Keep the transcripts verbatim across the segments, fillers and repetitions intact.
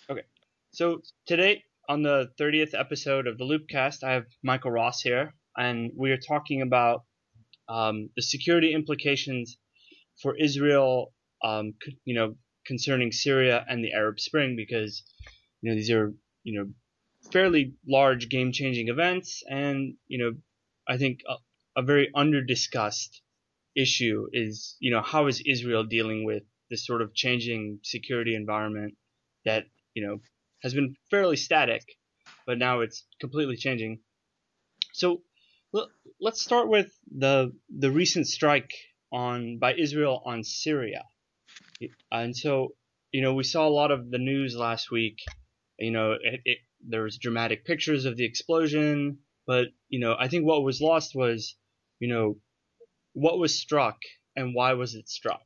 Okay. So today on the thirtieth episode of the Loopcast, I have Michael Ross here, and we are talking about um, the security implications for Israel, um, c- you know, concerning Syria and the Arab Spring, because you know these are you know fairly large game-changing events, and you know I think a, a very under-discussed issue is you know how is Israel dealing with this sort of changing security environment that you know has been fairly static, but now it's completely changing. So l- let's start with the the recent strike on by Israel on Syria. And so you know we saw a lot of the news last week. You know it, it, there was dramatic pictures of the explosion, but you know I think what was lost was you know what was struck and why was it struck.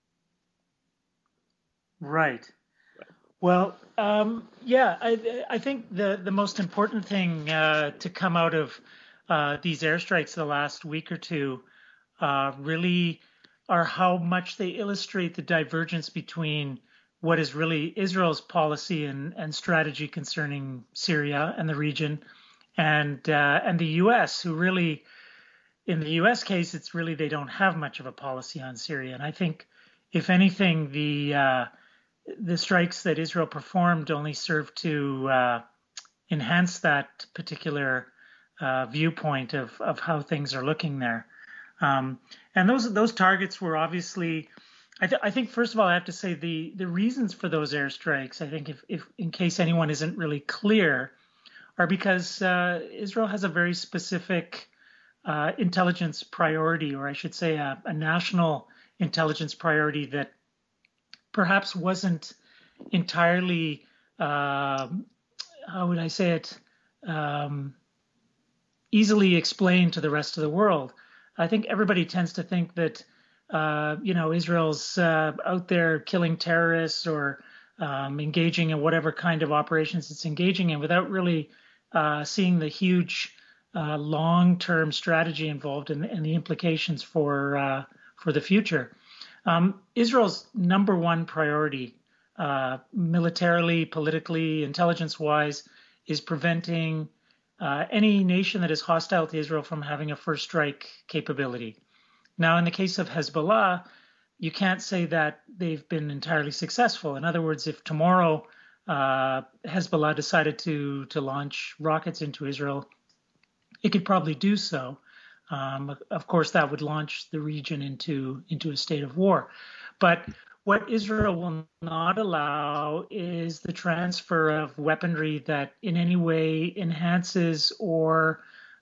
Right. Well, um, yeah, I, I think the, the most important thing uh, to come out of uh, these airstrikes the last week or two uh, really are how much they illustrate the divergence between what is really Israel's policy and, and strategy concerning Syria and the region, and uh, and the U S, who really, in the U S case, it's really they don't have much of a policy on Syria. And I think, if anything, the uh, the strikes that Israel performed only served to uh, enhance that particular uh, viewpoint of, of how things are looking there. Um, and those those targets were obviously, I, th- I think, first of all, I have to say the the reasons for those airstrikes. I think, if, if in case anyone isn't really clear, are because uh, Israel has a very specific uh, intelligence priority, or I should say, a, a national intelligence priority that perhaps wasn't entirely, um, how would I say it, um, easily explained to the rest of the world. I think everybody tends to think that, uh, you know, Israel's uh, out there killing terrorists or um, engaging in whatever kind of operations it's engaging in without really uh, seeing the huge uh, long-term strategy involved and, and the implications for uh, for the future. Um, Israel's number one priority, uh, militarily, politically, intelligence-wise, is preventing uh, any nation that is hostile to Israel from having a first strike capability. Now, in the case of Hezbollah, you can't say that they've been entirely successful. In other words, if tomorrow uh, Hezbollah decided to to launch rockets into Israel, it could probably do so. Um, of course, that would launch the region into into a state of war. But what Israel will not allow is the transfer of weaponry that in any way enhances or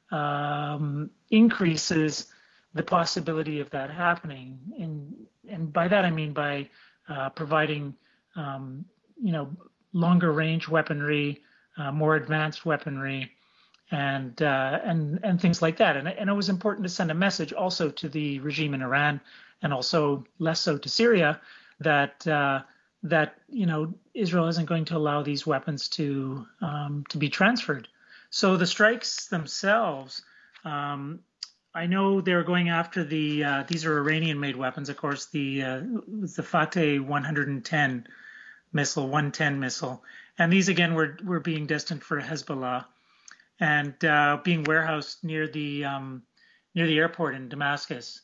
um, increases the possibility of that happening. And and by that I mean by uh, providing um, you know longer range weaponry, uh, more advanced weaponry, and uh, and and things like that. And and it was important to send a message also to the regime in Iran, and also less so to Syria, that uh, that you know Israel isn't going to allow these weapons to um, to be transferred. So the strikes themselves. Um, I know they're going after the. Uh, these are Iranian-made weapons, of course. The uh, the Fateh one ten missile, one ten missile, and these again were were being destined for Hezbollah and uh, being warehoused near the um, near the airport in Damascus.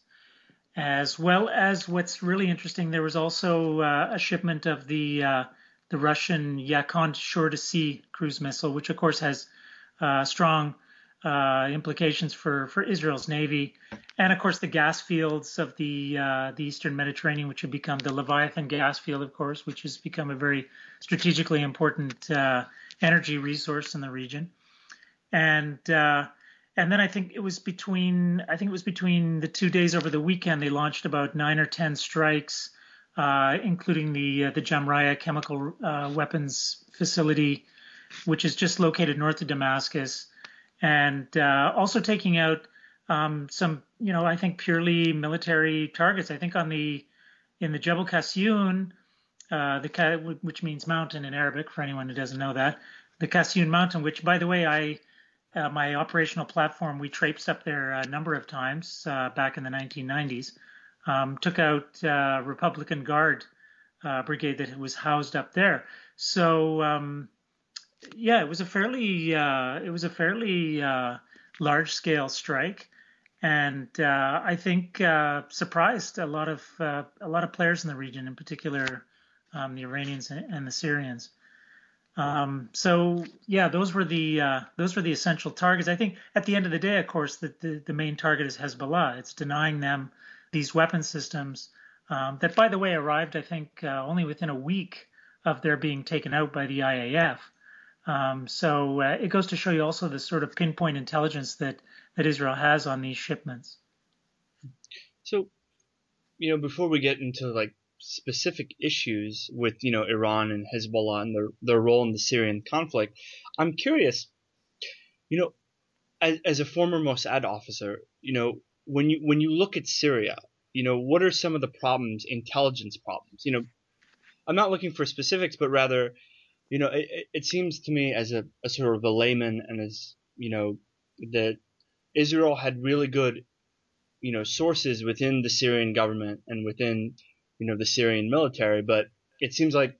As well as what's really interesting, there was also uh, a shipment of the uh, the Russian Yakon shore-to-sea cruise missile, which of course has uh, strong uh, implications for, for Israel's navy, and of course the gas fields of the uh, the Eastern Mediterranean, which have become the Leviathan gas field, of course, which has become a very strategically important uh, energy resource in the region. And uh, and then I think it was between I think it was between the two days over the weekend they launched about nine or ten strikes, uh, including the uh, the Jamraya chemical uh, weapons facility, which is just located north of Damascus, and uh, also taking out um, some you know I think purely military targets. I think on the in the Jebel Kasyoun, uh, the which means mountain in Arabic for anyone who doesn't know that, the Kasyoun mountain, which by the way I uh, my operational platform, we traipsed up there a number of times uh, back in the nineteen nineties. Um, took out uh, Republican Guard uh, brigade that was housed up there. So um, yeah, it was a fairly uh, it was a fairly uh, large scale strike, and uh, I think uh, surprised a lot of uh, a lot of players in the region, in particular um, the Iranians and the Syrians. Um, so yeah, those were the uh, those were the essential targets. I think at the end of the day, of course, the the, the main target is Hezbollah. It's denying them these weapon systems um, that, by the way, arrived I think uh, only within a week of their being taken out by the I A F. Um, so uh, it goes to show you also the sort of pinpoint intelligence that that Israel has on these shipments. So, you know, before we get into like specific issues with, you know, Iran and Hezbollah and their, their role in the Syrian conflict, I'm curious, you know, as, as a former Mossad officer, you know, when you when you look at Syria, you know, what are some of the problems, intelligence problems? You know, I'm not looking for specifics, but rather, you know, it, it seems to me as a, a sort of a layman and as, you know, that Israel had really good, you know, sources within the Syrian government and within, you know, the Syrian military. But it seems like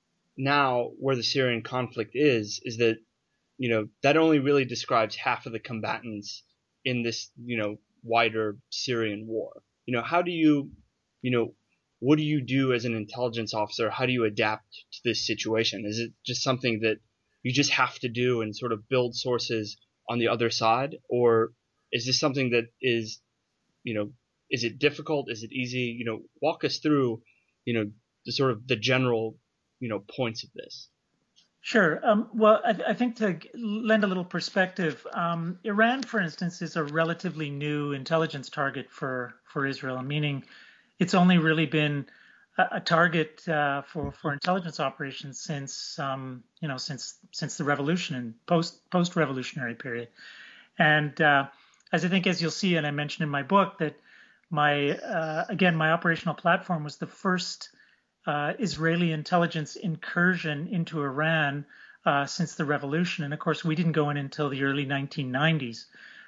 now where the Syrian conflict is, is that, you know, that only really describes half of the combatants in this, you know, wider Syrian war. You know, how do you, you know, what do you do as an intelligence officer? How do you adapt to this situation? Is it just something that you just have to do and sort of build sources on the other side? Or is this something that is, you know, is it difficult? Is it easy? You know, walk us through, you know, the sort of the general, you know, points of this. Sure. Um, well, I, I think to lend a little perspective, um, Iran, for instance, is a relatively new intelligence target for for Israel, meaning it's only really been a, a target uh, for for intelligence operations since um, you know since since the revolution and post post revolutionary period. And uh, as I think, as you'll see, and I mentioned in my book, that my uh, again my operational platform was the first uh, Israeli intelligence incursion into Iran uh, since the revolution. And of course, we didn't go in until the early nineteen nineties.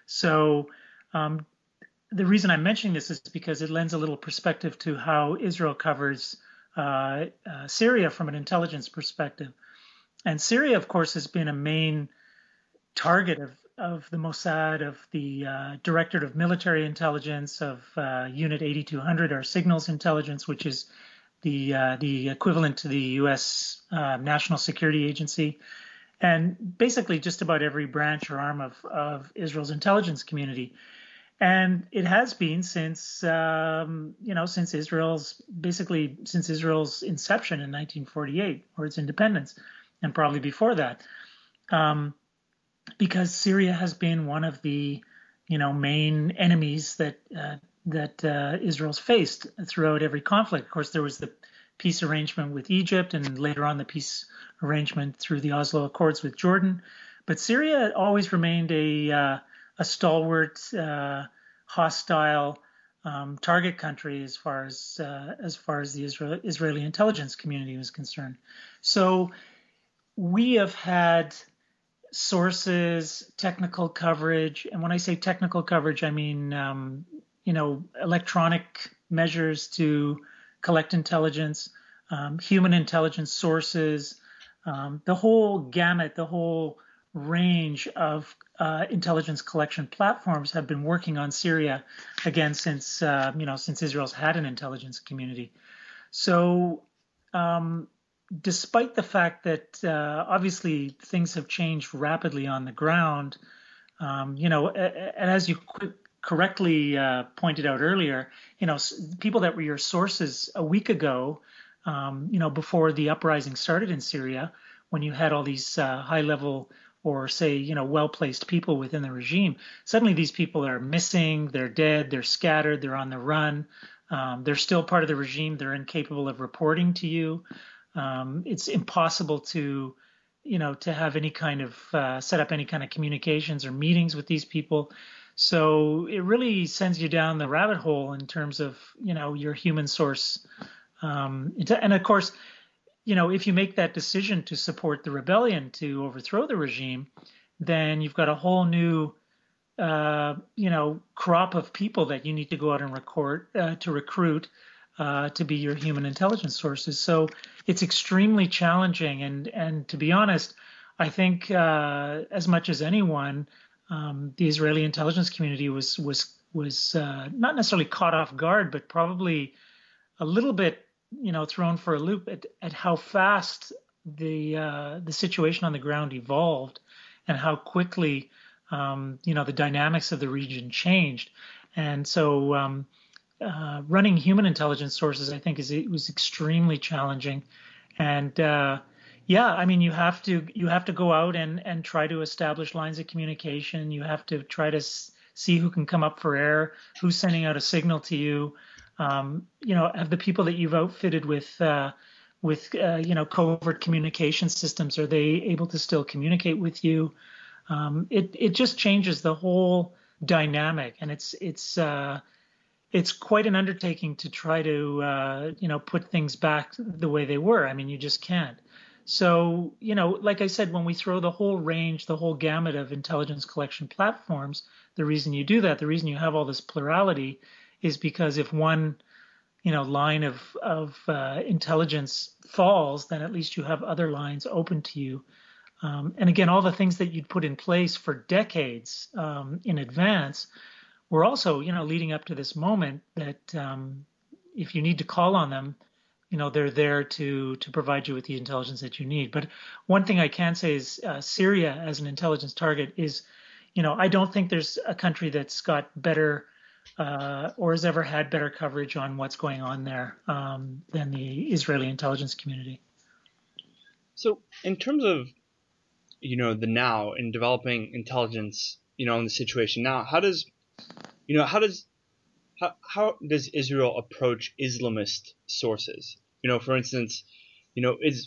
So um, the reason I'm mentioning this is because it lends a little perspective to how Israel covers uh, uh, Syria from an intelligence perspective. And Syria, of course, has been a main target of, of the Mossad, of the uh, Directorate of Military Intelligence, of uh, Unit eighty-two hundred, our signals intelligence, which is the uh, the equivalent to the U S uh, National Security Agency, and basically just about every branch or arm of, of Israel's intelligence community. And it has been since um, you know since Israel's basically since Israel's inception in nineteen forty-eight, or its independence, and probably before that, um, because Syria has been one of the you know main enemies that uh, that uh, Israel's faced throughout every conflict. Of course, there was the peace arrangement with Egypt, and later on the peace arrangement through the Oslo Accords with Jordan. But Syria always remained a uh, a stalwart, uh, hostile um, target country as far as uh, as far as the Israel, Israeli intelligence community was concerned. So we have had sources, technical coverage, and when I say technical coverage, I mean um, you know electronic measures to collect intelligence, um, human intelligence sources, um, the whole gamut, the whole range of uh, intelligence collection platforms have been working on Syria again since uh, you know since Israel's had an intelligence community. So um, despite the fact that uh, obviously things have changed rapidly on the ground, um, you know, and as you qu- correctly uh, pointed out earlier, you know, people that were your sources a week ago, um, you know, before the uprising started in Syria, when you had all these uh, high-level or say, you know, well-placed people within the regime, suddenly these people are missing, they're dead, they're scattered, they're on the run, um, they're still part of the regime, they're incapable of reporting to you. Um, it's impossible to, you know, to have any kind of uh, set up any kind of communications or meetings with these people. So it really sends you down the rabbit hole in terms of, you know, your human source. Um, and of course, you know, if you make that decision to support the rebellion to overthrow the regime, then you've got a whole new, uh, you know, crop of people that you need to go out and record uh, to recruit. uh, to be your human intelligence sources. So it's extremely challenging. And and to be honest, I think uh, as much as anyone, um, the Israeli intelligence community was was was uh, not necessarily caught off guard, but probably a little bit, you know, thrown for a loop at, at how fast the uh, the situation on the ground evolved, and how quickly, um, you know, the dynamics of the region changed. And so, um, uh, running human intelligence sources, I think, is it was extremely challenging. And uh, yeah, I mean, you have to you have to go out and and try to establish lines of communication. You have to try to s- see who can come up for air, who's sending out a signal to you. Um, you know, have the people that you've outfitted with uh, with uh, you know, covert communication systems, are they able to still communicate with you? Um, it it just changes the whole dynamic, and it's it's uh, it's quite an undertaking to try to uh, you know, put things back the way they were. I mean, you just can't. So, you know, like I said, when we throw the whole range, the whole gamut of intelligence collection platforms, the reason you do that, the reason you have all this plurality, is because if one, you know, line of of uh, intelligence falls, then at least you have other lines open to you. Um, and again, all the things that you'd put in place for decades um, in advance were also, you know, leading up to this moment that um, if you need to call on them, you know, they're there to to provide you with the intelligence that you need. But one thing I can say is uh, Syria as an intelligence target is, you know, I don't think there's a country that's got better uh, or has ever had better coverage on what's going on there um, than the Israeli intelligence community. So, in terms of, you know, the now in developing intelligence, you know, on the situation now, how does, you know, how does how, how does Israel approach Islamist sources? You know, for instance, you know, is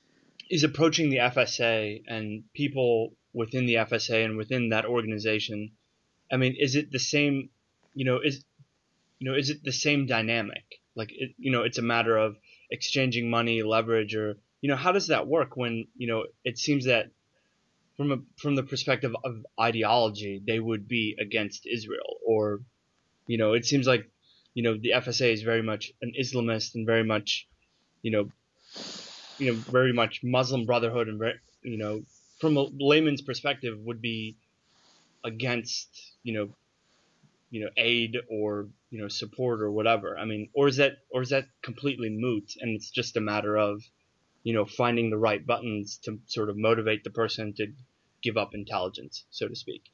is approaching the F S A and people within the F S A and within that organization. I mean, is it the same? You know, is you know, is it the same dynamic? Like, it, you know, it's a matter of exchanging money, leverage, or, you know, how does that work when, you know, it seems that from a from the perspective of ideology, they would be against Israel, or, you know, it seems like, you know, the F S A is very much an Islamist and very much, you know, you know, very much Muslim Brotherhood, and very, you know, from a layman's perspective, would be against, you know, you know, aid or, you know, support or whatever. I mean, or is that or is that completely moot, and it's just a matter of, you know, finding the right buttons to sort of motivate the person to give up intelligence, so to speak.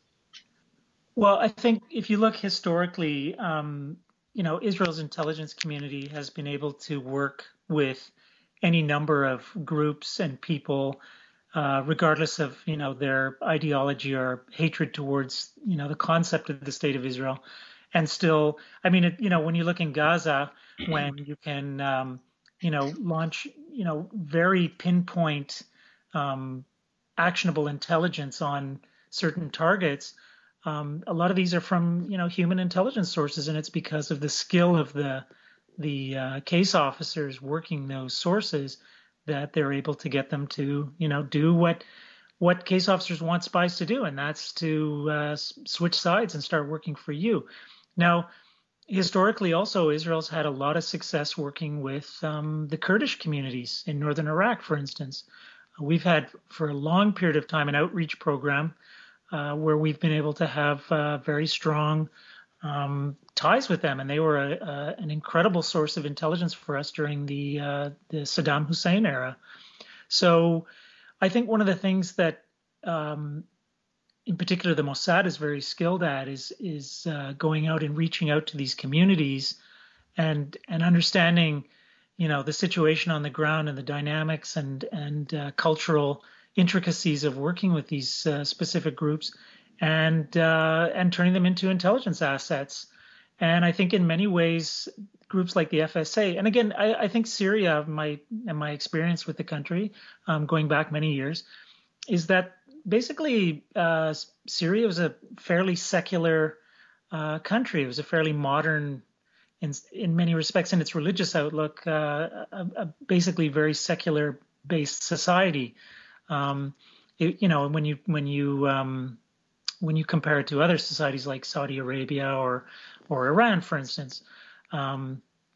Well, I think if you look historically, um, you know, Israel's intelligence community has been able to work with any number of groups and people, uh, regardless of, you know, their ideology or hatred towards, you know, the concept of the state of Israel. And still, I mean, it, you know, when you look in Gaza, when you can, um, you know, launch, you know, very pinpoint, um, actionable intelligence on certain targets, um, a lot of these are from, you know, human intelligence sources, and it's because of the skill of the the uh, case officers working those sources that they're able to get them to, you know, do what what case officers want spies to do, and that's to uh, switch sides and start working for you. Now, historically, also, Israel's had a lot of success working with um, the Kurdish communities in northern Iraq, for instance. We've had for a long period of time an outreach program uh, where we've been able to have uh, very strong um, ties with them, and they were a, a, an incredible source of intelligence for us during the uh, the Saddam Hussein era. So I think one of the things that, um, in particular, the Mossad is very skilled at is is uh, going out and reaching out to these communities and and understanding, you know, the situation on the ground and the dynamics and and uh, cultural intricacies of working with these uh, specific groups, and uh, and turning them into intelligence assets. And I think in many ways, groups like the F S A, and again, I, I think Syria, my and my experience with the country, um, going back many years, is that basically uh, Syria was a fairly secular uh, country. It was a fairly modern, in in many respects, in its religious outlook, uh, a, a basically very secular based society. Um, it, you know, when you when you um, when you compare it to other societies like Saudi Arabia or or Iran, for instance, um,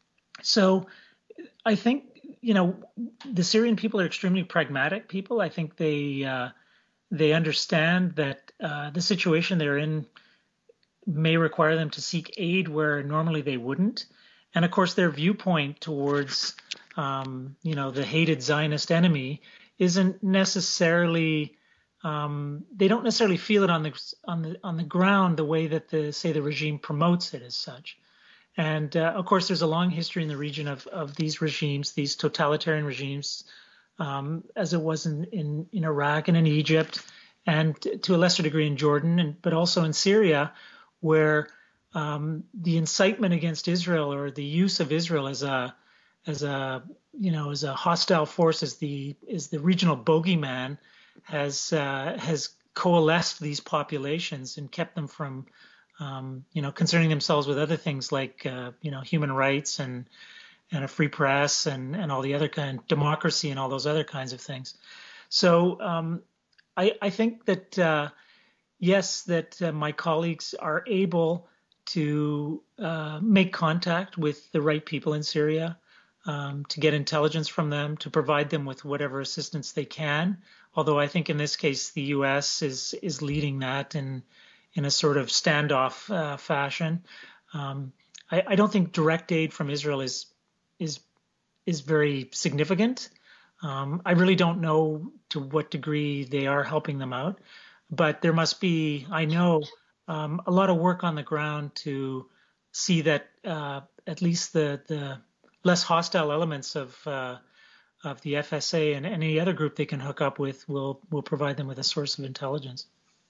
So I think, you know, the Syrian people are extremely pragmatic people. I think they uh, they understand that uh, the situation they're in may require them to seek aid where normally they wouldn't. And of course, their viewpoint towards, um, you know, the hated Zionist enemy isn't necessarily, um, they don't necessarily feel it on the on the on the ground the way that the say the regime promotes it as such. And uh, of course, there's a long history in the region of of these regimes, these totalitarian regimes, um, as it was in, in in Iraq and in Egypt, and to a lesser degree in Jordan, and but also in Syria, where um, the incitement against Israel or the use of Israel as a as a you know as a hostile force, as the is the regional bogeyman, has uh, has coalesced these populations and kept them from um, you know concerning themselves with other things like uh, you know human rights and and a free press and and all the other kind of democracy and all those other kinds of things. So um, I, I think that. Uh, Yes, that uh, my colleagues are able to uh, make contact with the right people in Syria, um, to get intelligence from them, to provide them with whatever assistance they can. Although I think in this case the U S is is leading that in in a sort of standoff uh, fashion. Um, I, I don't think direct aid from Israel is is is very significant. Um, I really don't know to what degree they are helping them out, but there must be, I know, um, a lot of work on the ground to see that uh, at least the the less hostile elements of uh, of the F S A and any other group they can hook up with will will provide them with a source of intelligence.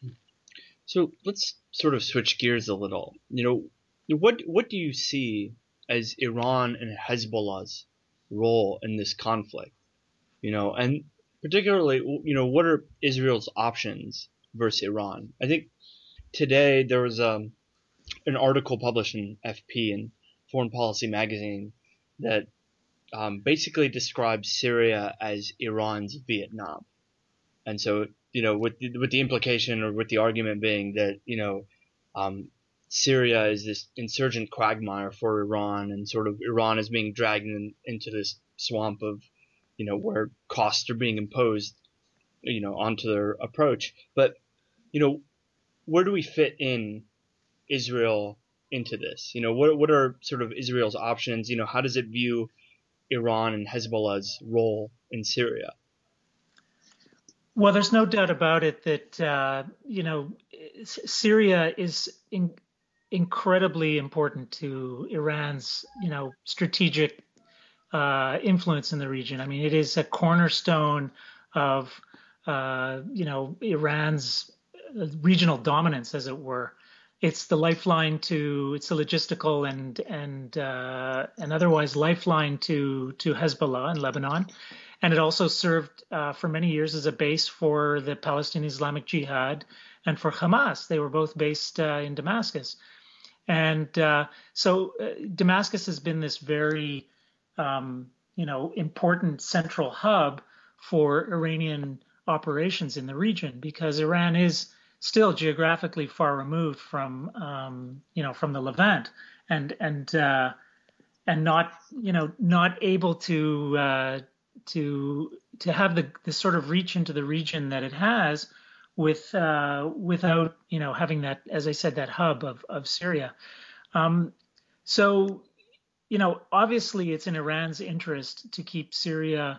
So let's sort of switch gears a little. You know, what what do you see as Iran and Hezbollah's role in this conflict? You know, and particularly, you know, what are Israel's options versus Iran? I think today there was um, an article published in F P and Foreign Policy magazine that um, basically describes Syria as Iran's Vietnam. And so, you know, with the, with the implication or with the argument being that, you know, um, Syria is this insurgent quagmire for Iran, and sort of Iran is being dragged in, into this swamp of, you know, where costs are being imposed, you know, onto their approach. But, you know, where do we fit in Israel into this? You know, what what are sort of Israel's options? You know, how does it view Iran and Hezbollah's role in Syria? Well, there's no doubt about it that uh, you know Syria is in, incredibly important to Iran's you know strategic uh, influence in the region. I mean, it is a cornerstone of uh, you know Iran's regional dominance, as it were. It's the lifeline to, it's the logistical and and uh, and otherwise lifeline to to Hezbollah in Lebanon, and it also served uh, for many years as a base for the Palestinian Islamic Jihad and for Hamas. They were both based uh, in Damascus, and uh, so uh, Damascus has been this very um, you know important central hub for Iranian operations in the region, because Iran is still geographically far removed from, um, you know, from the Levant, and and uh, and not, you know, not able to uh, to to have the the sort of reach into the region that it has, with uh, without, you know, having that, as I said, that hub of of Syria. Um, so, you know, obviously it's in Iran's interest to keep Syria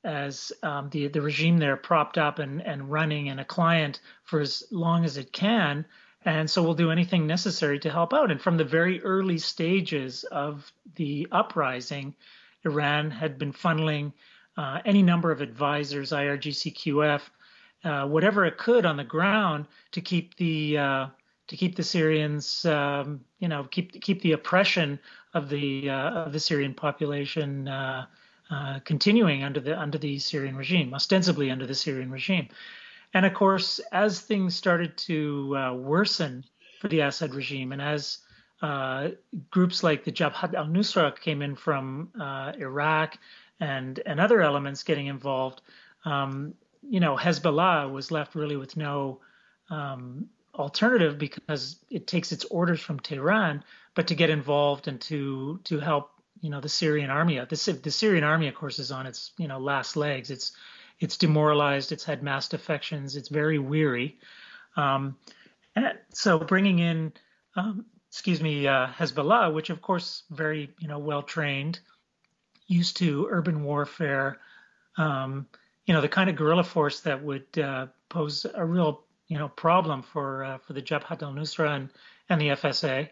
as um, the the regime there propped up and, and running and a client for as long as it can. And so we'll do anything necessary to help out. And from the very early stages of the uprising, Iran had been funneling uh, any number of advisors, I R G C Q F, uh, whatever it could on the ground to keep the uh, to keep the Syrians, um, you know, keep keep the oppression of the uh, of the Syrian population Uh, Uh, continuing under the under the Syrian regime, ostensibly under the Syrian regime. And of course, as things started to uh, worsen for the Assad regime, and as uh, groups like the Jabhat al-Nusra came in from uh, Iraq, and and other elements getting involved, um, you know, Hezbollah was left really with no um, alternative, because it takes its orders from Tehran, but to get involved and to to help you know, the Syrian army. The, Sy- the Syrian army, of course, is on its, you know, last legs. It's it's demoralized. It's had mass defections. It's very weary. Um, and so bringing in, um, excuse me, uh, Hezbollah, which of course very, you know, well trained, used to urban warfare, um, you know, the kind of guerrilla force that would uh, pose a real, you know, problem for uh, for the Jabhat al-Nusra and and the F S A.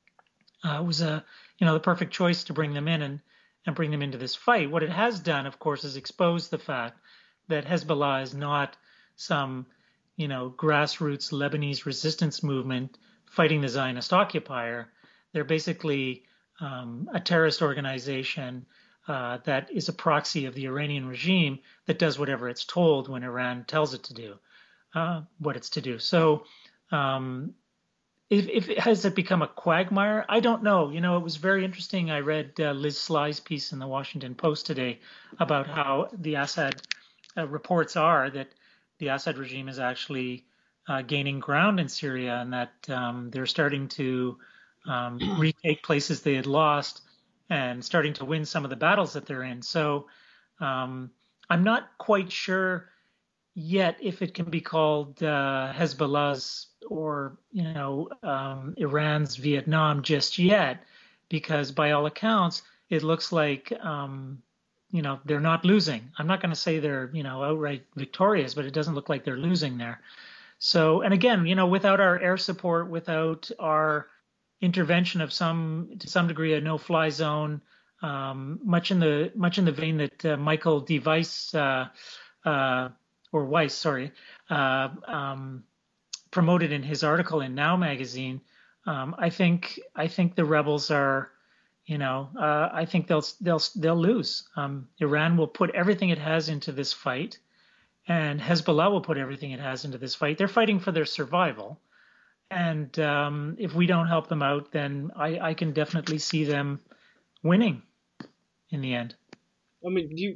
Uh, was a, you know, the perfect choice to bring them in and and bring them into this fight. What it has done, of course, is expose the fact that Hezbollah is not some, you know, grassroots Lebanese resistance movement fighting the Zionist occupier. They're basically um, a terrorist organization uh, that is a proxy of the Iranian regime that does whatever it's told when Iran tells it to do uh, what it's to do. So, um, if, if it, has it become a quagmire? I don't know. You know, it was very interesting. I read uh, Liz Sly's piece in the Washington Post today about how the Assad uh, reports are that the Assad regime is actually uh, gaining ground in Syria and that um, they're starting to um, retake places they had lost and starting to win some of the battles that they're in. So um, I'm not quite sure yet if it can be called uh, Hezbollah's or, you know, um, Iran's Vietnam just yet, because by all accounts, it looks like, um, you know, they're not losing. I'm not going to say they're, you know, outright victorious, but it doesn't look like they're losing there. So, and again, you know, without our air support, without our intervention of some, to some degree, a no-fly zone, um, much in the much in the vein that uh, Michael D. Weiss, uh, uh, or Weiss, sorry, uh, um, promoted in his article in Now magazine. Um, I think I think the rebels are, you know, uh, I think they'll they'll they'll lose. Um, Iran will put everything it has into this fight, and Hezbollah will put everything it has into this fight. They're fighting for their survival, and um, if we don't help them out, then I, I can definitely see them winning in the end. I mean, do you?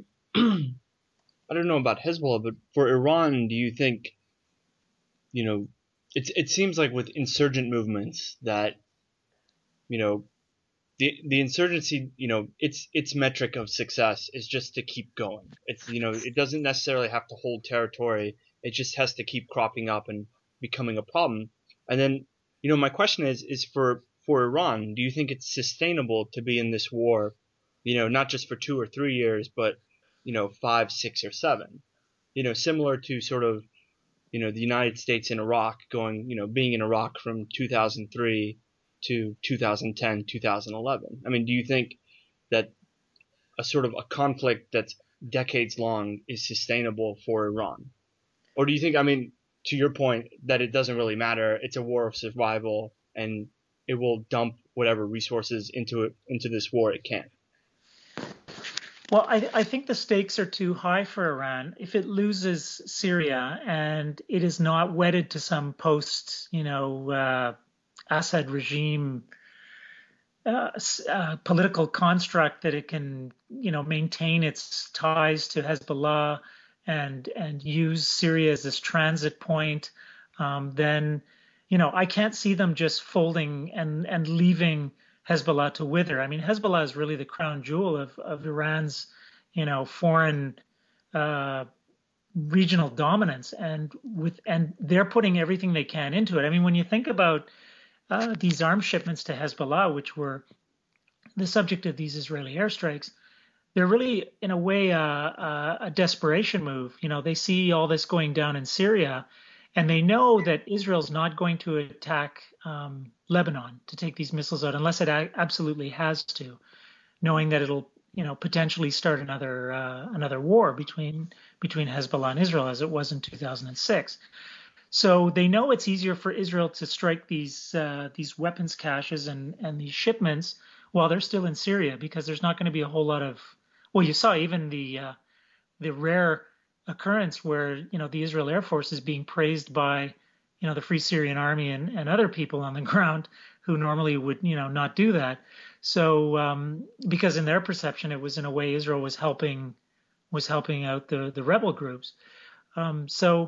I don't know about Hezbollah, but for Iran, do you think, you know, it's it seems like with insurgent movements that, you know, the the insurgency, you know, its its metric of success is just to keep going. It's, you know, it doesn't necessarily have to hold territory. It just has to keep cropping up and becoming a problem. And then, you know, my question is is for for Iran, do you think it's sustainable to be in this war, you know, not just for two or three years, but, you know, five, six, or seven? You know, similar to sort of, you know, the United States in Iraq going, you know, being in Iraq from two thousand three to two thousand ten, two thousand eleven. I mean, do you think that a sort of a conflict that's decades long is sustainable for Iran? Or do you think, I mean, to your point, that it doesn't really matter, it's a war of survival and it will dump whatever resources into it, into this war it can? Well, I, I think the stakes are too high for Iran. If it loses Syria and it is not wedded to some post, you know, uh, Assad regime uh, uh, political construct that it can, you know, maintain its ties to Hezbollah and and use Syria as this transit point, um, then, you know, I can't see them just folding and and leaving Hezbollah to wither. I mean, Hezbollah is really the crown jewel of of Iran's, you know, foreign uh, regional dominance, and with and they're putting everything they can into it. I mean, when you think about uh, these arms shipments to Hezbollah, which were the subject of these Israeli airstrikes, they're really, in a way, uh, uh, a desperation move. You know, they see all this going down in Syria, and they know that Israel's not going to attack um, Lebanon to take these missiles out unless it a- absolutely has to, knowing that it'll, you know, potentially start another uh, another war between between Hezbollah and Israel, as it was in two thousand six. So they know it's easier for Israel to strike these uh, these weapons caches and and these shipments while they're still in Syria, because there's not going to be a whole lot of, well, you saw even the uh, the rare occurrence where, you know, the Israel Air Force is being praised by, you know, the Free Syrian Army and, and other people on the ground who normally would, you know, not do that. So um, because in their perception, it was in a way Israel was helping was helping out the the rebel groups. Um, so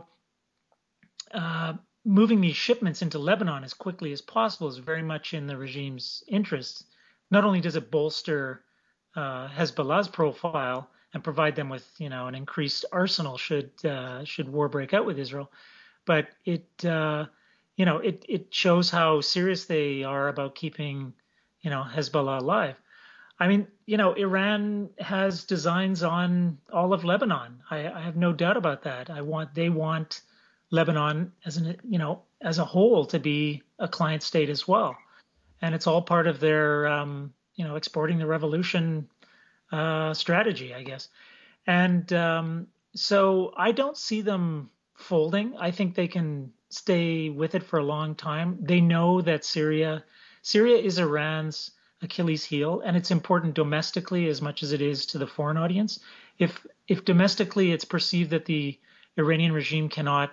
uh, moving these shipments into Lebanon as quickly as possible is very much in the regime's interests. Not only does it bolster uh, Hezbollah's profile and provide them with, you know, an increased arsenal should uh, should war break out with Israel. But it, uh, you know, it it shows how serious they are about keeping, you know, Hezbollah alive. I mean, you know, Iran has designs on all of Lebanon. I, I have no doubt about that. I want they want Lebanon as an, you know, as a whole to be a client state as well, and it's all part of their, um, you know, exporting the revolution uh, strategy, I guess. And um, so I don't see them folding. I think they can stay with it for a long time. They know that Syria, Syria is Iran's Achilles heel, and it's important domestically as much as it is to the foreign audience. If if domestically it's perceived that the Iranian regime cannot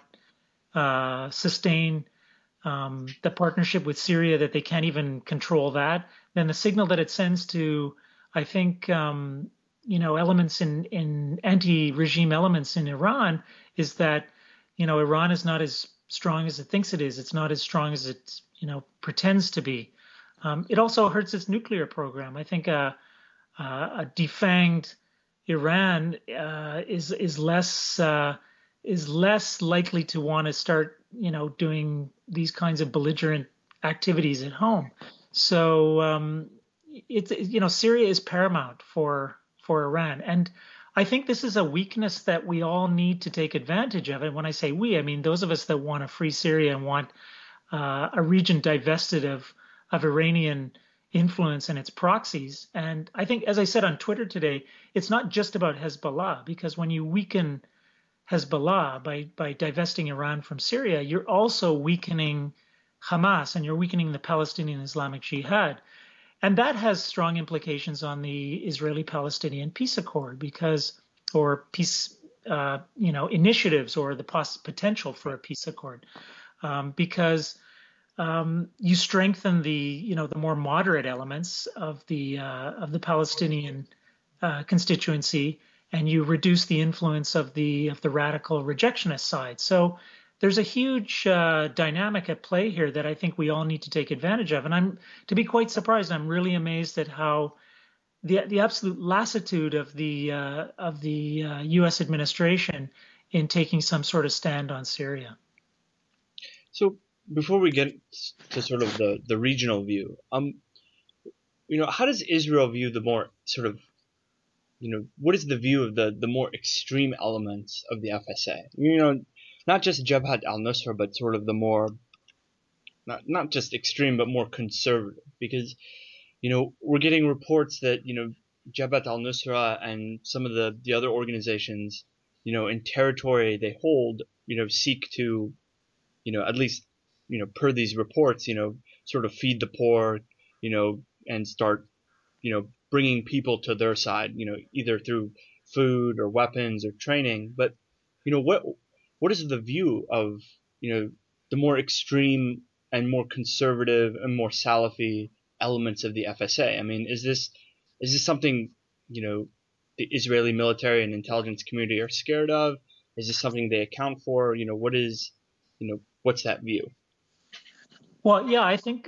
uh, sustain um, the partnership with Syria, that they can't even control that, then the signal that it sends to, I think, um, you know, elements in, in anti-regime elements in Iran is that, you know, Iran is not as strong as it thinks it is. It's not as strong as it, you know, pretends to be. Um, it also hurts its nuclear program. I think a, a, a defanged Iran uh, is is less uh, is less likely to want to start, you know, doing these kinds of belligerent activities at home. So um, it's, you know, Syria is paramount for for Iran, and I think this is a weakness that we all need to take advantage of. And when I say we, I mean those of us that want a free Syria and want uh, a region divested of of Iranian influence and its proxies. And I think, as I said on Twitter today, it's not just about Hezbollah, because when you weaken Hezbollah by by divesting Iran from Syria, you're also weakening Hamas and you're weakening the Palestinian Islamic Jihad. And that has strong implications on the Israeli-Palestinian peace accord, because, or peace, uh, you know, initiatives, or the poss- potential for a peace accord, um, because um, you strengthen the, you know, the more moderate elements of the uh, of the Palestinian uh, constituency, and you reduce the influence of the of the radical rejectionist side. So there's a huge uh, dynamic at play here that I think we all need to take advantage of. And I'm, to be quite surprised, I'm really amazed at how the the absolute lassitude of the uh, of the uh, U S administration in taking some sort of stand on Syria. So before we get to sort of the, the regional view, um, you know, how does Israel view the more sort of, you know, what is the view of the, the more extreme elements of the F S A? You know, not just Jabhat al-Nusra, but sort of the more, not not just extreme, but more conservative. Because, you know, we're getting reports that, you know, Jabhat al-Nusra and some of the, the other organizations, you know, in territory they hold, you know, seek to, you know, at least, you know, per these reports, you know, sort of feed the poor, you know, and start, you know, bringing people to their side, you know, either through food or weapons or training. But, you know, what what is the view of, you know, the more extreme and more conservative and more Salafi elements of the F S A? I mean, is this is this something, you know, the Israeli military and intelligence community are scared of? Is this something they account for? You know, what is, you know, what's that view? Well, yeah, I think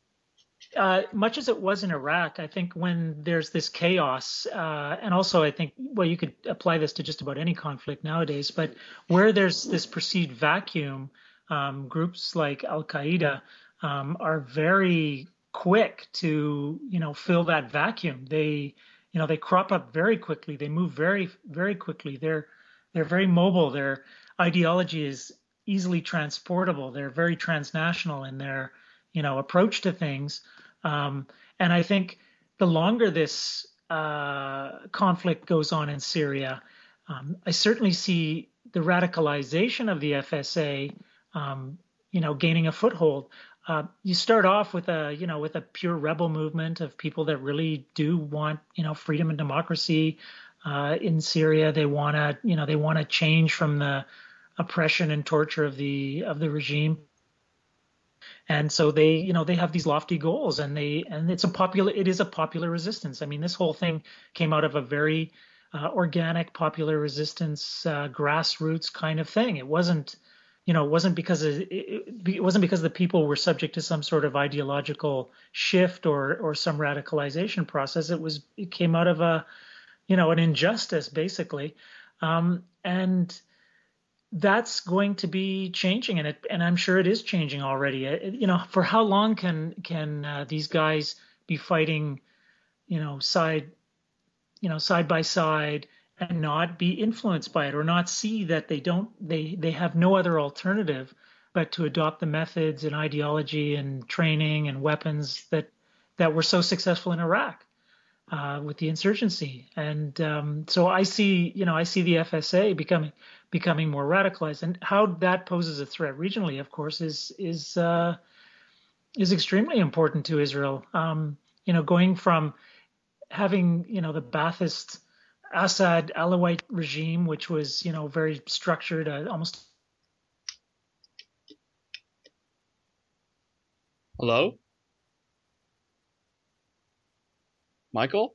uh, much as it was in Iraq, I think when there's this chaos, uh, and also I think, well, you could apply this to just about any conflict nowadays, but where there's this perceived vacuum, um, groups like Al Qaeda um, are very quick to, you know, fill that vacuum. They, you know, they crop up very quickly. They move very, very quickly. They're they're very mobile. Their ideology is easily transportable. They're very transnational in their, you know, approach to things. Um, and I think the longer this uh, conflict goes on in Syria, um, I certainly see the radicalization of the F S A, um, you know, gaining a foothold. Uh, you start off with a, you know, with a pure rebel movement of people that really do want, you know, freedom and democracy uh, in Syria. They want to, you know, they want to change from the oppression and torture of the of the regime. And so they, you know, they have these lofty goals, and they, and it's a popular, it is a popular resistance. I mean, this whole thing came out of a very uh, organic, popular resistance, uh, grassroots kind of thing. It wasn't, you know, it wasn't because it, it, it wasn't because the people were subject to some sort of ideological shift or or some radicalization process. It was it came out of a, you know, an injustice basically, um, and that's going to be changing, and it and I'm sure it is changing already. It, you know, for how long can can uh, these guys be fighting, you know, side you know, side by side and not be influenced by it or not see that they don't they they have no other alternative but to adopt the methods and ideology and training and weapons that that were so successful in Iraq uh, with the insurgency. And um, so I see, you know, I see the F S A becoming becoming more radicalized, and how that poses a threat regionally, of course, is is uh, is extremely important to Israel. Um, you know, going from having, you know, the Ba'athist Assad Alawite regime, which was, you know, very structured, uh, almost. Hello, Michael.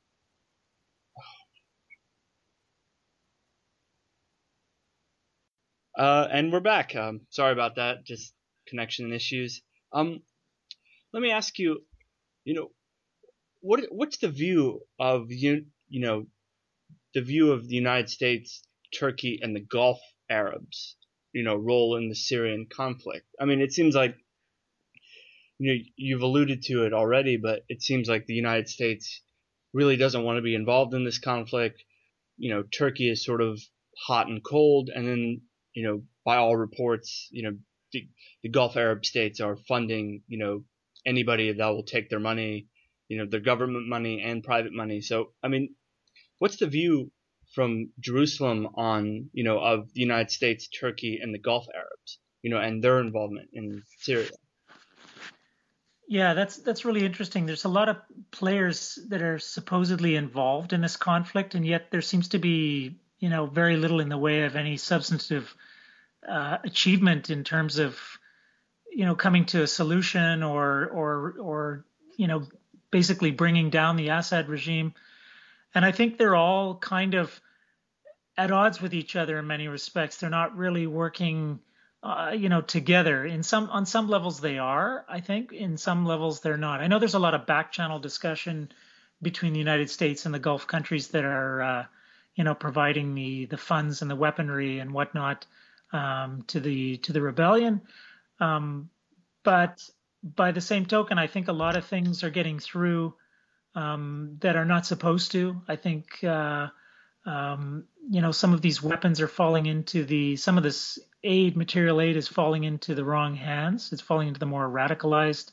Uh, and we're back. Um, sorry about that. Just connection issues. Um, let me ask you. You know, what what's the view of you you know the view of the United States, Turkey, and the Gulf Arabs, you know, role in the Syrian conflict? I mean, it seems like, you know, you've alluded to it already, but it seems like the United States really doesn't want to be involved in this conflict. You know, Turkey is sort of hot and cold, and then, you know, by all reports, you know, the, the Gulf Arab states are funding, you know, anybody that will take their money, you know, their government money and private money. So, I mean, what's the view from Jerusalem on, you know, of the United States, Turkey, and the Gulf Arabs, you know, and their involvement in Syria? Yeah, that's that's really interesting. There's a lot of players that are supposedly involved in this conflict, and yet there seems to be, you know, very little in the way of any substantive uh, achievement in terms of, you know, coming to a solution or or or you know, basically bringing down the Assad regime. And I think they're all kind of at odds with each other in many respects. They're not really working, uh, you know, together. In some on some levels they are. I think in some levels they're not. I know there's a lot of back channel discussion between the United States and the Gulf countries that are, uh, you know, providing the the funds and the weaponry and whatnot um, to the to the rebellion. Um, but by the same token, I think a lot of things are getting through um, that are not supposed to. I think. Uh, um, you know, some of these weapons are falling into the, some of this aid, material aid is falling into the wrong hands. It's falling into the more radicalized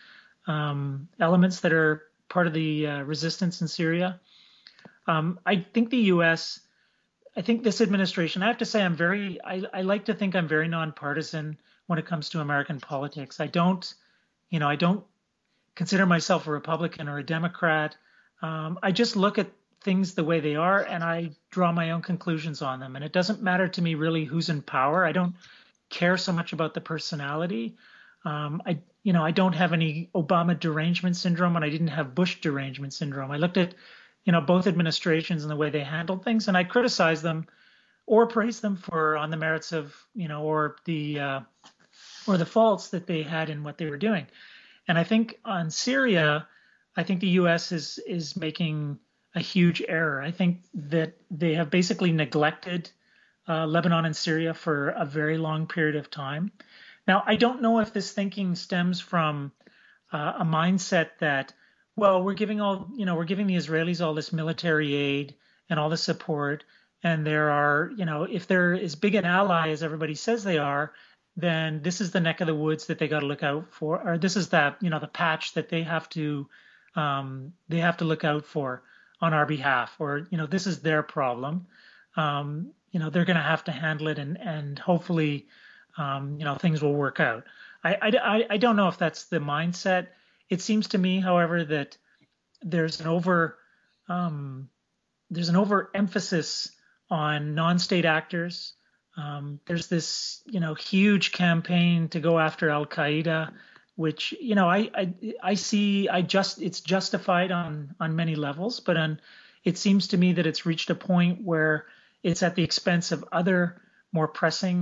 um, elements that are part of the uh, resistance in Syria. Um, I think the U S, I think this administration, I have to say, I'm very, I, I like to think I'm very nonpartisan when it comes to American politics. I don't, you know, I don't consider myself a Republican or a Democrat. Um, I just look at things the way they are and I draw my own conclusions on them. And it doesn't matter to me really who's in power. I don't care so much about the personality. Um, I, you know, I don't have any Obama derangement syndrome, and I didn't have Bush derangement syndrome. I looked at, you know, both administrations and the way they handled things, and I criticized them or praised them for on the merits of, you know, or the uh, or the faults that they had in what they were doing. And I think on Syria, I think the U S is is making a huge error. I think that they have basically neglected uh, Lebanon and Syria for a very long period of time. Now, I don't know if this thinking stems from uh, a mindset that, well, we're giving all, you know, we're giving the Israelis all this military aid and all the support, and there are, you know, if they're as big an ally as everybody says they are, then this is the neck of the woods that they got to look out for, or this is that, you know, the patch that they have to, um, they have to look out for on our behalf, or, you know, this is their problem. Um, you know, they're going to have to handle it, and and hopefully, um, you know, things will work out. I, I I don't know if that's the mindset. It seems to me, however, that there's an over um, there's an overemphasis on non-state actors. Um, there's this, you know, huge campaign to go after Al Qaeda, which, you know, I, I I see I just it's justified on on many levels, but on it seems to me that it's reached a point where it's at the expense of other more pressing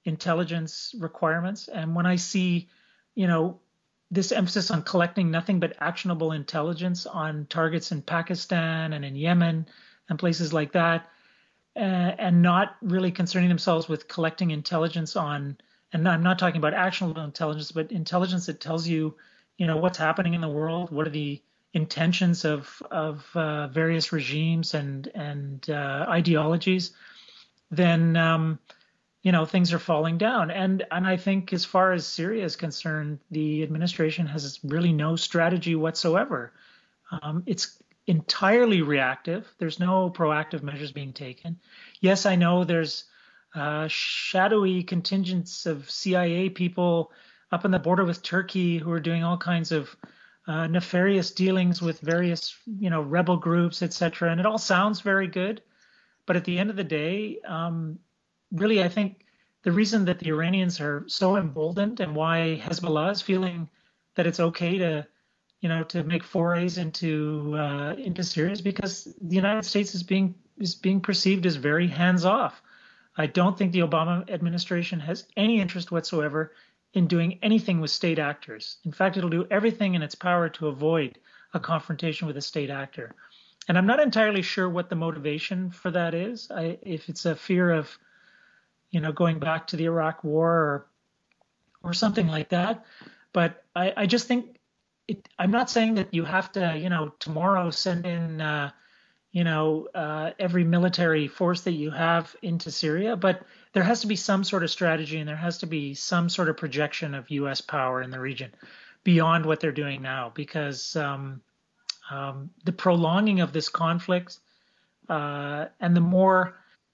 intelligence requirements. And when I see, you know, this emphasis on collecting nothing but actionable intelligence on targets in Pakistan and in Yemen and places like that, uh, and not really concerning themselves with collecting intelligence on, and I'm not talking about actionable intelligence, but intelligence that tells you, you know, what's happening in the world, what are the intentions of of uh, various regimes and and uh, ideologies, then um, you know things are falling down. And and I think as far as Syria is concerned, the administration has really no strategy whatsoever. Um, it's entirely reactive. There's no proactive measures being taken. Yes, I know there's uh, shadowy contingents of C I A people up on the border with Turkey who are doing all kinds of uh, nefarious dealings with various, you know, rebel groups, et cetera. And it all sounds very good, but at the end of the day, um, really, I think the reason that the Iranians are so emboldened and why Hezbollah is feeling that it's okay to, you know, to make forays into uh, into Syria is because the United States is being is being perceived as very hands off. I don't think the Obama administration has any interest whatsoever in doing anything with state actors. In fact, it'll do everything in its power to avoid a confrontation with a state actor. And I'm not entirely sure what the motivation for that is. I, if it's a fear of, you know, going back to the Iraq War or or something like that. But I, I just think it, I'm not saying that you have to, you know, tomorrow send in, uh, you know, uh, every military force that you have into Syria, but there has to be some sort of strategy and there has to be some sort of projection of U S power in the region beyond what they're doing now, because um, um, the prolonging of this conflict uh, and the more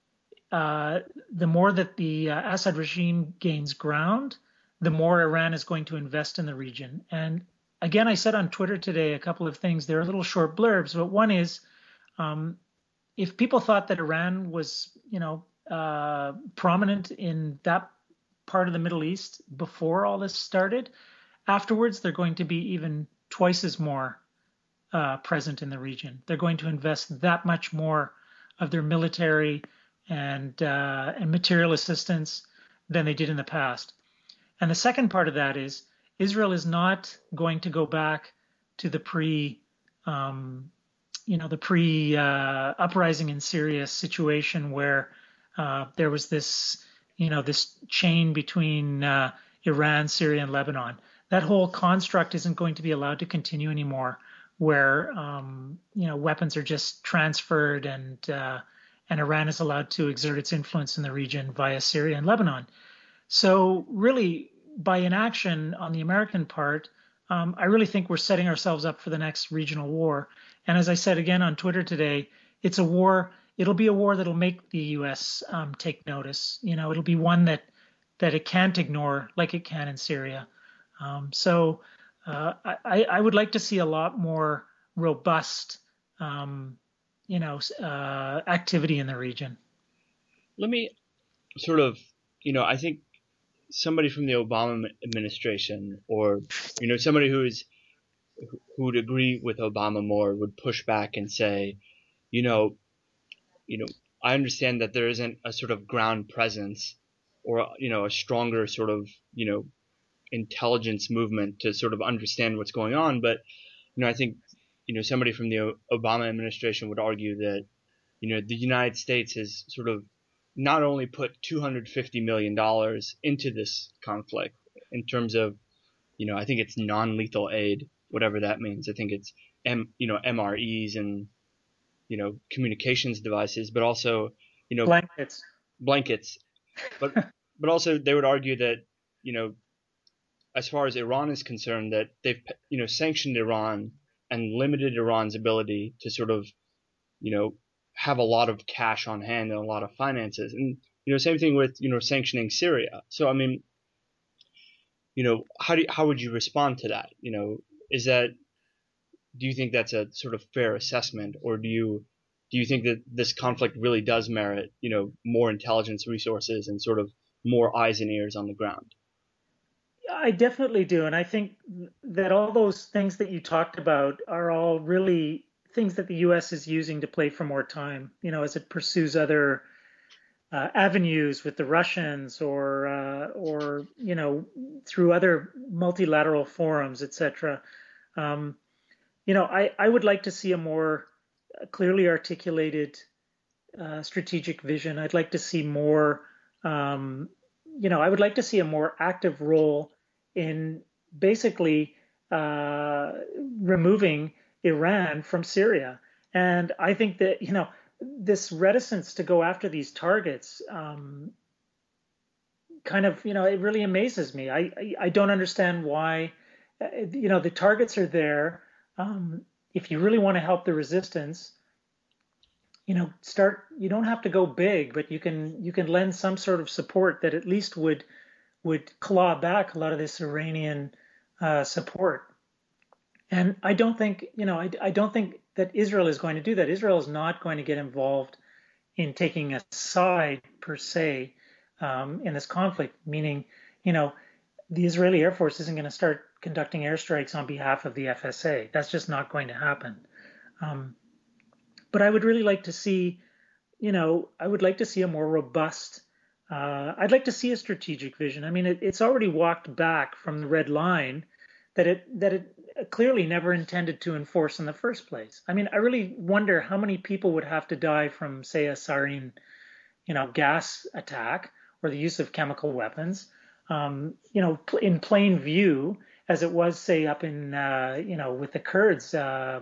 uh, the more that the uh, Assad regime gains ground, the more Iran is going to invest in the region. And again, I said on Twitter today a couple of things. They're little short blurbs, but one is, um, if people thought that Iran was, you know, uh, prominent in that part of the Middle East before all this started, afterwards they're going to be even twice as more uh, present in the region. They're going to invest that much more of their military and uh, and material assistance than they did in the past. And the second part of that is Israel is not going to go back to the pre, um, you know, the pre uh, uprising in Syria situation where uh, there was this, you know, this chain between uh, Iran, Syria, and Lebanon. That whole construct isn't going to be allowed to continue anymore, where um, you know weapons are just transferred and uh, and Iran is allowed to exert its influence in the region via Syria and Lebanon. So really, by inaction on the American part, um, I really think we're setting ourselves up for the next regional war. And as I said again on Twitter today, it's a war. It'll be a war that'll make the U S um, take notice. You know, it'll be one that that it can't ignore like it can in Syria. Um, so uh, I, I would like to see a lot more robust, um, you know, uh, activity in the region. Let me sort of, you know, I think somebody from the Obama administration, or you know, somebody who's who would agree with Obama more, would push back and say, you know, you know, I understand that there isn't a sort of ground presence or you know a stronger sort of you know intelligence movement to sort of understand what's going on, but you know, I think you know somebody from the Obama administration would argue that you know the United States has sort of not only put two hundred fifty million dollars into this conflict in terms of, you know, I think it's non-lethal aid, whatever that means. I think it's, M, you know, M R Es and, you know, communications devices, but also, you know, blankets, blankets. But, but also they would argue that, you know, as far as Iran is concerned, that they've, you know, sanctioned Iran and limited Iran's ability to sort of, you know, have a lot of cash on hand and a lot of finances. And, you know, same thing with, you know, sanctioning Syria. So, I mean, you know, how do you, how would you respond to that? You know, is that, do you think that's a sort of fair assessment, or do you, do you think that this conflict really does merit, you know, more intelligence resources and sort of more eyes and ears on the ground? I definitely do. And I think that all those things that you talked about are all really things that the U S is using to play for more time, you know, as it pursues other uh, avenues with the Russians or uh, or you know through other multilateral forums, et cetera. Um, you know, I, I would like to see a more clearly articulated uh, strategic vision. I'd like to see more, um, you know, I would like to see a more active role in basically uh, removing Iran from Syria. And I think that, you know, this reticence to go after these targets um, kind of, you know, it really amazes me. I, I, I don't understand why, uh, you know, the targets are there. Um, if you really want to help the resistance, you know, start, you don't have to go big, but you can you can lend some sort of support that at least would would claw back a lot of this Iranian uh, support. And I don't think, you know, I, I don't think that Israel is going to do that. Israel is not going to get involved in taking a side per se um, in this conflict, meaning, you know, the Israeli Air Force isn't going to start conducting airstrikes on behalf of the F S A. That's just not going to happen. Um, but I would really like to see, you know, I would like to see a more robust, uh, I'd like to see a strategic vision. I mean, it, it's already walked back from the red line that it that it clearly never intended to enforce in the first place. I mean, I really wonder how many people would have to die from, say, a sarin, you know, gas attack or the use of chemical weapons, um, you know, in plain view, as it was, say, up in, uh, you know, with the Kurds uh,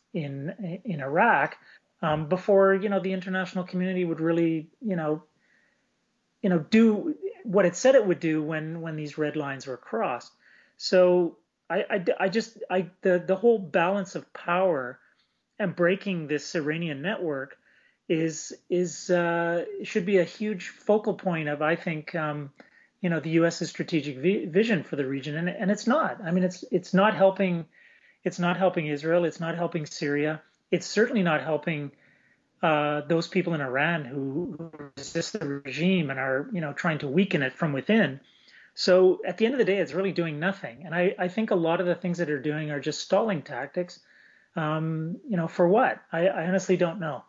in in Iraq, um, before, you know, the international community would really, you know, you know, do what it said it would do when when these red lines were crossed. So I, I, I just I the the whole balance of power and breaking this Iranian network is is uh, should be a huge focal point of, I think, um, you know, the U S's strategic vi vision for the region, and and it's not. I mean, it's it's not helping. It's not helping Israel. It's not helping Syria. It's certainly not helping uh, those people in Iran who, who resist the regime and are, you know, trying to weaken it from within. So at the end of the day, it's really doing nothing. And I, I think a lot of the things that they're doing are just stalling tactics. Um, you know, for what? I, I honestly don't know.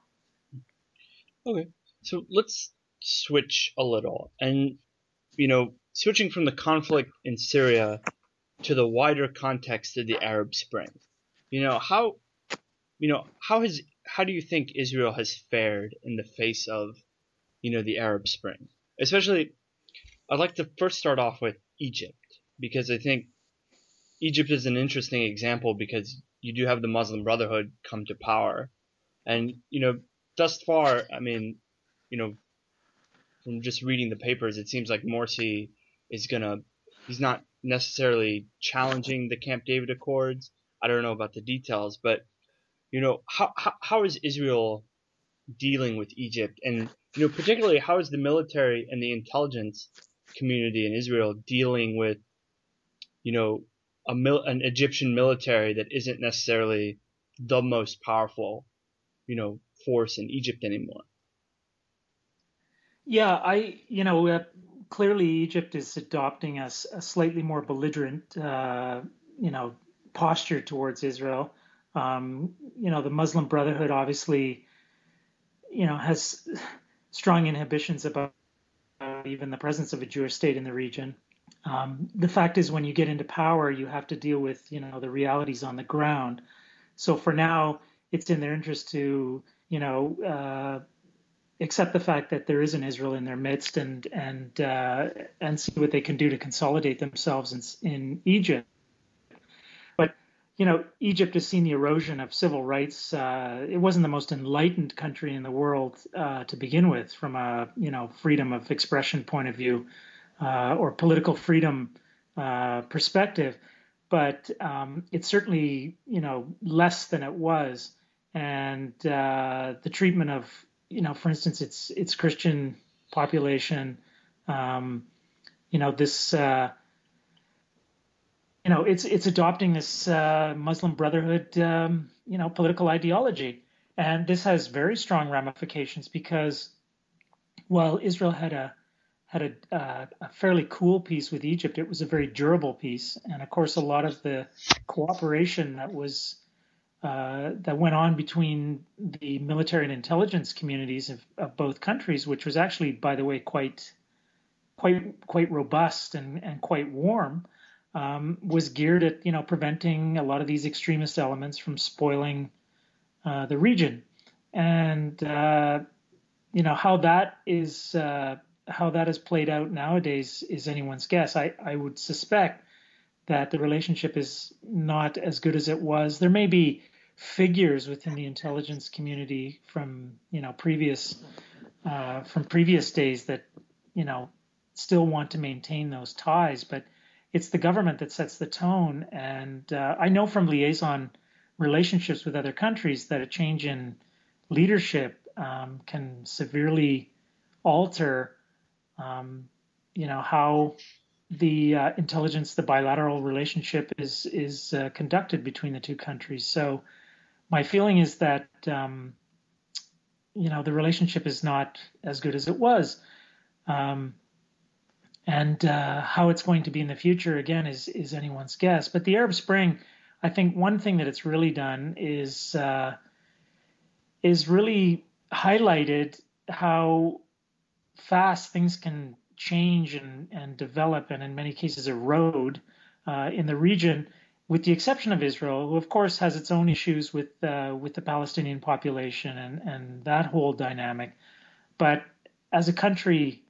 Okay, so let's switch a little, and you know, switching from the conflict in Syria to the wider context of the Arab Spring. You know, how you know how has how do you think Israel has fared in the face of, you know, the Arab Spring? Especially, I'd like to first start off with Egypt, because I think Egypt is an interesting example because you do have the Muslim Brotherhood come to power, and you know, thus far, I mean, you know, from just reading the papers, it seems like Morsi is gonna he's not necessarily challenging the Camp David Accords. I don't know about the details, but you know, how how, how is Israel dealing with Egypt, and you know, particularly how is the military and the intelligence community in Israel dealing with, you know, a mil- an Egyptian military that isn't necessarily the most powerful, you know, force in Egypt anymore? Yeah, I, you know, uh, clearly Egypt is adopting a, s- a slightly more belligerent, uh, you know, posture towards Israel. Um, you know, the Muslim Brotherhood obviously, you know, has strong inhibitions about even the presence of a Jewish state in the region. Um, the fact is, when you get into power, you have to deal with, you know, the realities on the ground. So for now, it's in their interest to, you know, uh, accept the fact that there is an Israel in their midst and and uh, and see what they can do to consolidate themselves in, in Egypt. But you know, Egypt has seen the erosion of civil rights. Uh, it wasn't the most enlightened country in the world uh, to begin with, from a, you know, freedom of expression point of view uh, or political freedom uh, perspective. But um, it's certainly, you know, less than it was, and uh, the treatment of, you know, for instance, its its Christian population, um, you know, this. Uh, you know, it's it's adopting this uh, Muslim Brotherhood, um, you know, political ideology, and this has very strong ramifications because while Israel had a had a, uh, a fairly cool peace with Egypt, it was a very durable peace, and of course, a lot of the cooperation that was uh, that went on between the military and intelligence communities of, of both countries, which was actually, by the way, quite quite quite robust and, and quite warm, um, was geared at you know preventing a lot of these extremist elements from spoiling uh, the region. And uh, you know how that is uh, how that has played out nowadays is anyone's guess. I, I would suspect that the relationship is not as good as it was. There may be figures within the intelligence community from you know previous uh, from previous days that you know still want to maintain those ties, but it's the government that sets the tone. And uh, I know from liaison relationships with other countries that a change in leadership um, can severely alter, um, you know, how the uh, intelligence, the bilateral relationship is is uh, conducted between the two countries. So my feeling is that um, you know the relationship is not as good as it was, um, and uh, how it's going to be in the future again is is anyone's guess. But the Arab Spring, I think one thing that it's really done is uh, is really highlighted how fast things can change and, and develop and in many cases erode uh, in the region, with the exception of Israel, who of course has its own issues with uh, with the Palestinian population and, and that whole dynamic. But as a country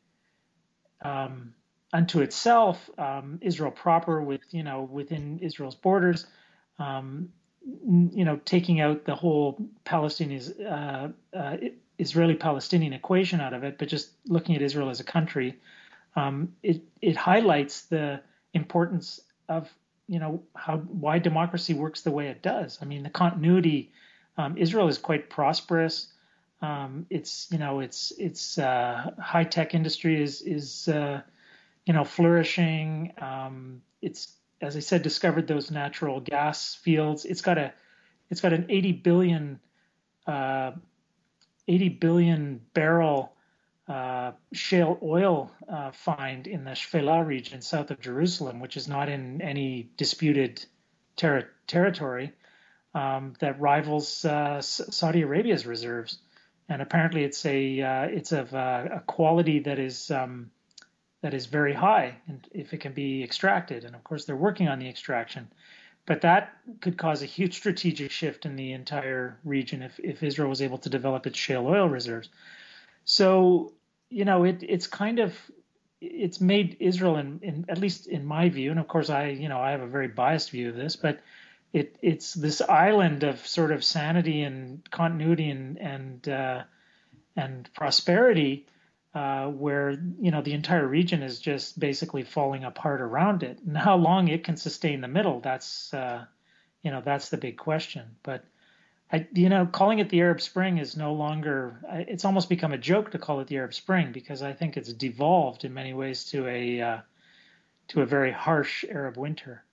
um, unto itself, um, Israel proper, with you know within Israel's borders, um, you know taking out the whole Palestinian uh, uh, Israeli-Palestinian equation out of it, but just looking at Israel as a country, um, it it highlights the importance of you know how why democracy works the way it does. I mean, the continuity. Um, Israel is quite prosperous. Um, it's you know it's it's uh, high tech industry is is uh, you know flourishing. Um, it's as I said, discovered those natural gas fields. It's got a it's got an eighty billion uh, eighty billion barrel uh, shale oil uh, find in the Shfela region south of Jerusalem, which is not in any disputed ter- territory, um, that rivals uh, Saudi Arabia's reserves. And apparently, it's a uh, it's of uh, a quality that is um, that is very high, and if it can be extracted. And of course, they're working on the extraction. But that could cause a huge strategic shift in the entire region if, if Israel was able to develop its shale oil reserves. So, you know, it, it's kind of, it's made Israel, in, in at least in my view, and of course I, you know, I have a very biased view of this, but it it's this island of sort of sanity and continuity and and uh, and prosperity, uh, where you know the entire region is just basically falling apart around it. And how long it can sustain the middle, that's uh, you know that's the big question. But I, you know, calling it the Arab Spring is no longer. It's almost become a joke to call it the Arab Spring, because I think it's devolved in many ways to a uh, to a very harsh Arab winter.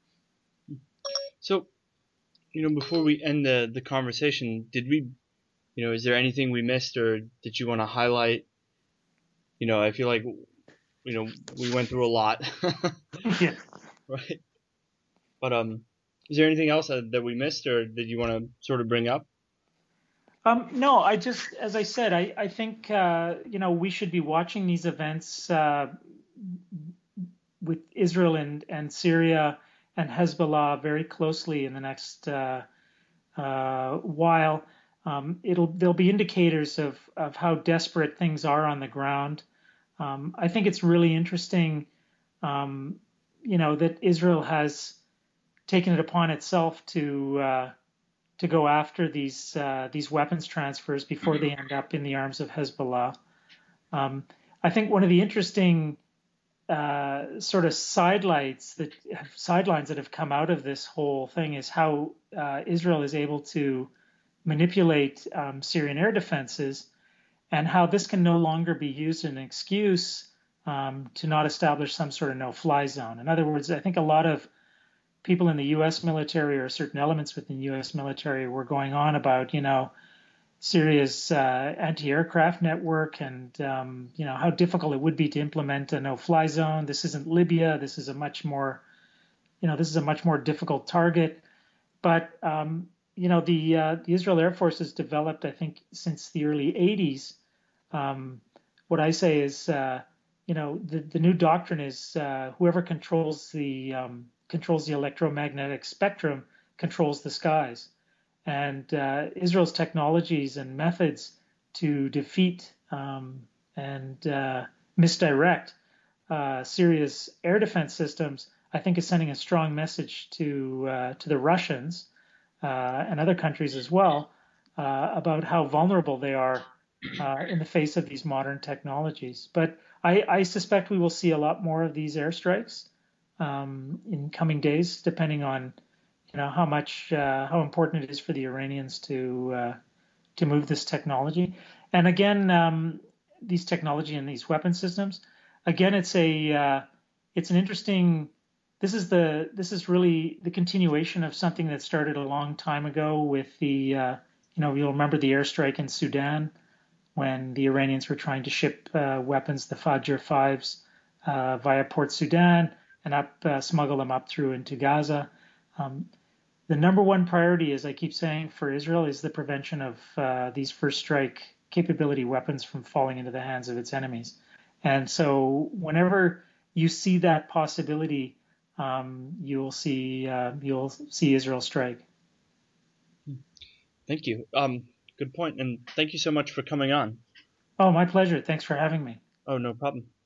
So, you know, before we end the the conversation, did we, you know, is there anything we missed, or did you want to highlight? You know, I feel like, you know, we went through a lot. Yeah. Right. But um, is there anything else that, that we missed, or did you want to sort of bring up? Um, no, I just, as I said, I, I think, uh, you know, we should be watching these events uh, with Israel and, and Syria and Hezbollah very closely in the next uh, uh, while. Um, it'll there'll be indicators of of how desperate things are on the ground. Um, I think it's really interesting, um, you know, that Israel has taken it upon itself to uh, to go after these uh, these weapons transfers before they end up in the arms of Hezbollah. Um, I think one of the interesting uh, sort of sidelights that sidelines that have come out of this whole thing is how uh, Israel is able to manipulate um, Syrian air defenses, and how this can no longer be used as an excuse um, to not establish some sort of no-fly zone. In other words, I think a lot of people in the U S military, or certain elements within the U S military, were going on about, you know, Syria's uh, anti-aircraft network and, um, you know, how difficult it would be to implement a no-fly zone. This isn't Libya. This is a much more, you know, this is a much more difficult target. But um, you know, the uh, the Israel Air Force has developed, I think, since the early eighties. Um, what I say is, uh, you know, the, the new doctrine is uh, whoever controls the um, controls the electromagnetic spectrum controls the skies. And uh, Israel's technologies and methods to defeat um, and uh, misdirect uh, Syria's air defense systems, I think, is sending a strong message to uh, to the Russians uh, and other countries as well uh, about how vulnerable they are uh, in the face of these modern technologies. But I, I suspect we will see a lot more of these airstrikes um, in coming days, depending on you know how much uh, how important it is for the Iranians to uh, to move this technology. And again, um, these technology and these weapon systems. Again, it's a uh, it's an interesting. This is the this is really the continuation of something that started a long time ago with the uh, you know you'll remember the airstrike in Sudan when the Iranians were trying to ship uh, weapons, the Fajr fives, uh, via Port Sudan and up uh, smuggle them up through into Gaza. Um, the number one priority, as I keep saying, for Israel is the prevention of uh, these first strike capability weapons from falling into the hands of its enemies. And so whenever you see that possibility, um, you'll see uh, you'll see Israel strike. Thank you. Um, good point, and thank you so much for coming on. Oh, my pleasure. Thanks for having me. Oh, no problem.